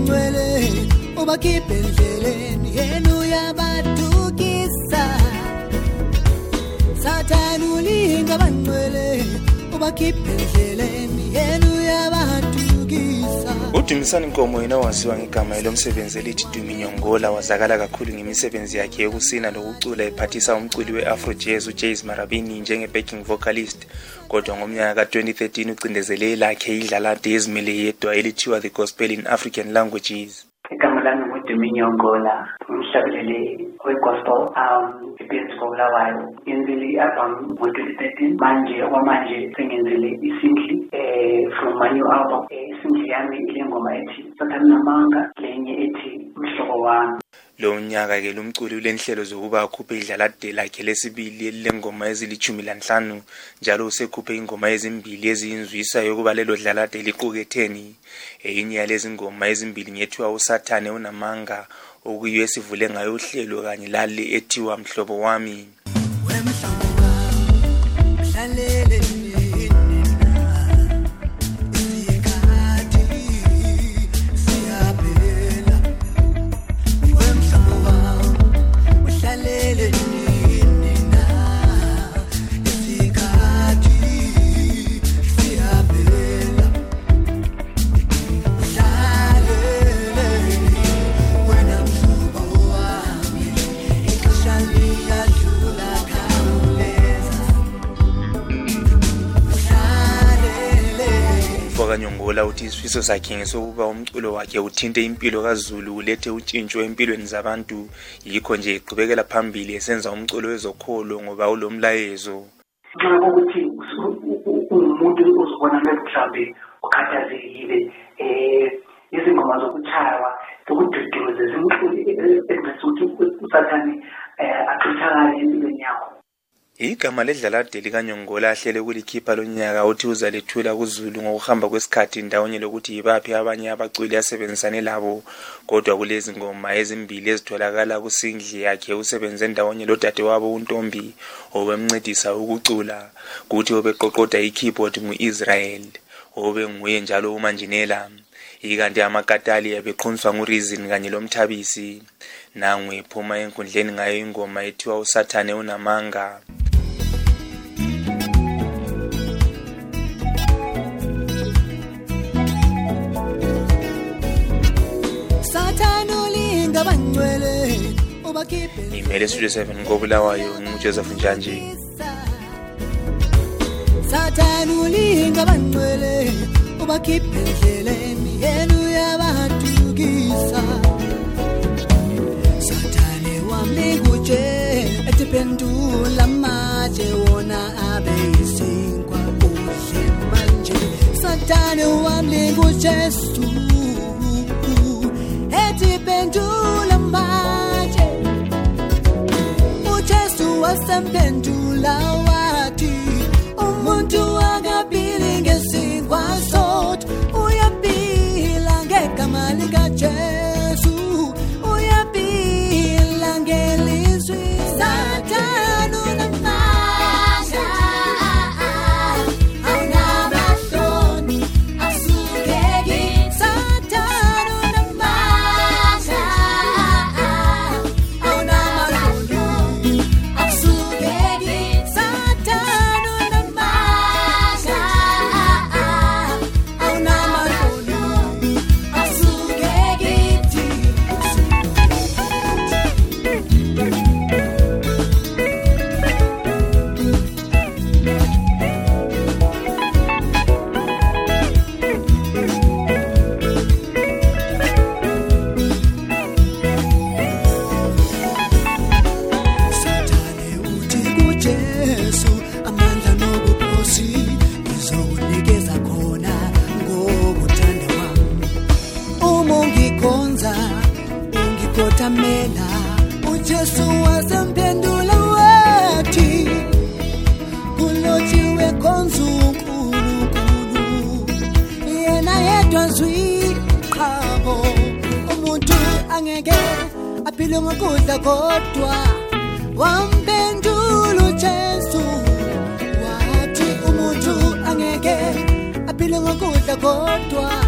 ngabangcwele ubakhiphe endleleni yenu yabatukisa Sathane ulinga abangcwele ubakhiphe endleleni yenu yabatukisa uDumisani Nkomo yena waziwa ngegama lomsebenzi elithi Dumi Nyongola wazakala kakhulu ngemisebenzi yakhe yokusina nokucula ephathisa umculi weAfro Jazz uJays Marabini njenge-backing vocalist kodwa ngomnyaka ka-2013 ucindezele lakhe idlala dezimele yedwa elithiwa The Gospel in African Languages. Igama lami nguDumi Nyongola, umhlabeleli we-gospel iBeats for Bulawayo. Ngenzile i-album ngo-2013 manje sengenzile i-single from my new album. Single yami ile ngoma ethi Sathane Namanga, lenye ethi Mhlobo wami. Lo nyaka ke lumculi ulenhlelo zokuba akhuphe idlalade lakhe lesibili lengoma ezili-15 njalo usekhuphe ingoma ezimbili eziyinzwisa yokuba lelo dlalade liquketheni enye yalezi ngoma ezimbili ngethiwa uSathane Unamanga okuyiyo esivule ngayo uhlelo kanye lali ethiwa Mhlobo wami. Wemhlobo wami hlalele Nyongola uthi isifiso sakhe ngesokuba umculo wakhe uthinte impilo kaZulu ulethe utshintsho empilweni zabantu yikho nje iqhubekela phambili esenza umculo wezokholo ngoba ulomlayezo. Njengoba ukuthi umuntu uzibona mhlawumbe ukhathazekile izingoma zokuchaywa zokududuza zimculi ezokuthi uSathane aqhithakale empilweni yakho. Igama ledlalade likaNyongola ahlele ukulikhipha lonyaka uthi uzalethula kuZulu ngokuhamba kwesikhathi ndawonye lokuthi yibaphi abanye abaculi asebenzisane labo kodwa kulezi ngoma ezimbili ezitholakala kusingle yakhe usebenze ndawonye lodadewabo uNtombi obemncedisa ukucula kuthi obeqoqoda ikeyboard nguIsrael obe nguye njalo umanjinela ikanti amakatali yabeqhunswa nguReason kanye lomthabisi nangwe phuma enkundleni ngayo ingoma ethiwa uSathane Unamanga. Imele Studio 7 ngoBulawayo nguJoseph Njanje. Sathane ulinga abangcwele ubakhiphe endleleni yenu yabatukisa Sathane wamlinguje etiphendula maje wona abeyisinkwa kuhle manje Sathane wamlinguje Jesu etiphendula maje uJesu wasemphendula wathi umuntu akabili ngesinkwa sodwa uyabila ngegama likaJesu uyabila ngelizwi Sathane Unamanga awunabahloni asukeki Sathane Unamanga awunabahloni asukeki Sathane Unamanga awunabahloni asukeki Sathane uthi kuJesu amandla nobukhosi ngizokunikeza khona ngokuthanda kwami uma ungikhonza ungikhothamela uJesu wasemphendula wathi kulotshiwe khonza uNkulunkulu yena yedwa zwi qhabo umuntu angeke aphile ngokudla kodwa wamphendula uJesu wathi umuntu angeke aphile ngokudla kodwa